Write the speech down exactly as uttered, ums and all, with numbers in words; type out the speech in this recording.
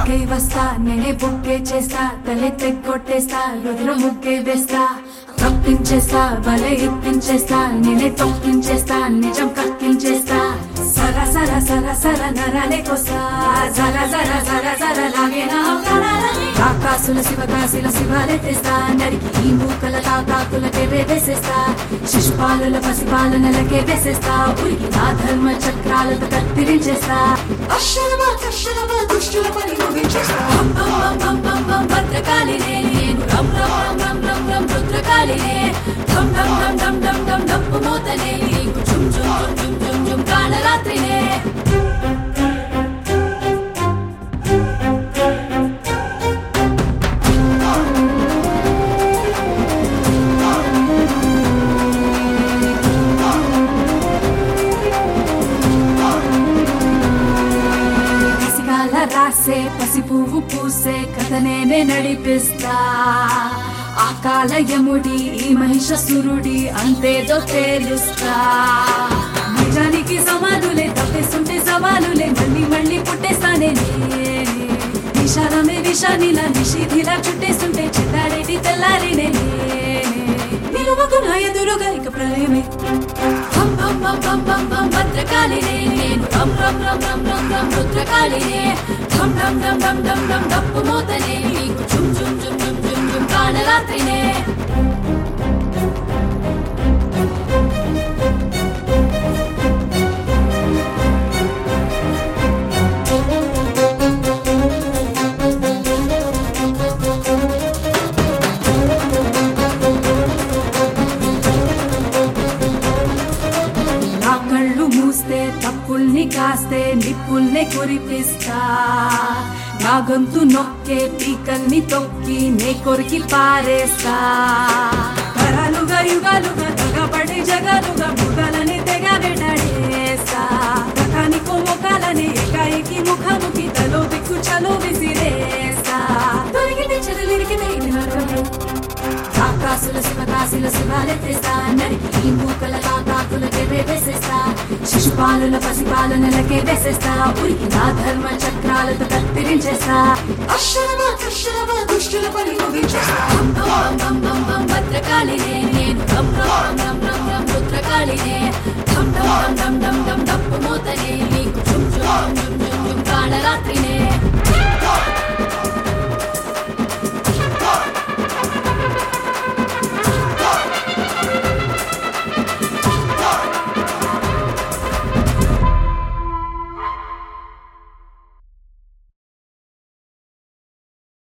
ముగ్గే వస్తా నేనే బుక్కే చేస్తా తలే తెగ్గొట్టేస్తా రుద్ర ముగ్గే వేస్తా తప్పించేస్తా బలే ఇప్పించేస్తా నేనే తొక్కించేస్తా నిజం కక్కించేస్తా సరా సరా సరా సరా నరాలే కొస్తా జరా జరా జరా జరా లాగే నా ప్రాణాలని కాకాసుల శివకాశిల శివాలే తెస్తా నరికి ఈ మూకల తాకాకులకే వేసేస్తా శిశుపాలుల పసిపాలనలకే వేసేస్తా ఉరికి నా ధర్మ చక్రాలతో కత్తిరించేస్తా అక్షరమా కక్షరమా దుష్టుల పని ముగించేస్తా భద్రకాళినే నేను రం రం రం రం రం రుద్రకాళినే ఢం ఢం ఢం ఢం ఢం ఢం డప్పు మోతనే నీకు చుం చుం చుం చుం చుం కాళరాత్రినే రాసే పసి పువ్వు పూసే కథ నేనే నడిపిస్తా ఆ కాలయముడి ఈ మహిషాసురుడి అంతేదో తేలుస్తా నిజానికి సమానులే తప్పేస్తుంటే సవాలులే మళ్ళీ మళ్ళీ పుట్టేస్తానే విషాలమే విషానిలా నిషిధిలా చుట్టేస్తుంటే చిన్నారెడ్డి తెల్లారినే నిలువకు నా ఎదురుగా ఇక ప్రళయమే భద్రకాళినే నేను రం రం రం రం రం రం రుద్రకాళినే ఢం ఢం ఢం ఢం ఢం ఢం డప్పు మోతనే నీకు చుం చుం చుం చుం చుం చుం కాళరాత్రినే తప్పుల్ని కాస్తే నిప్పుల్ని కురిపిస్తా నా గొంతు నొక్కే పీకల్ని తొక్కి నే కొరికి పారేస్తా తరాలుగా యుగాలుగా తెగబడి జగాలుగా మృగాలని తెగ వెంటాడేస్తా రకానికో ముఖాలని ఏకాయికి ముఖాముఖి తలో దిక్కు చలో విసిరేస్తా దొరికితే చెరలిరికి కాకాసుల శివకాశిల శివాలే తెస్తా నరికి ఈ మూకల కాకాకులకే వేసేస్తా శిశుపాలుల పసిపాలనలకే వేసేస్తా ఉరికి నా ధర్మ చక్రాలతో కత్తిరించేస్తా అక్షరమా కక్షరమా దుష్టుల పని ముగించేస్తా భద్రకాళినే నేను రం రం రం రం రం రుద్రకాళినే ఢం ఢం ఢం ఢం ఢం డప్పు మోతనే నీకు చుం చుం చుం చుం చుం కాళరాత్రి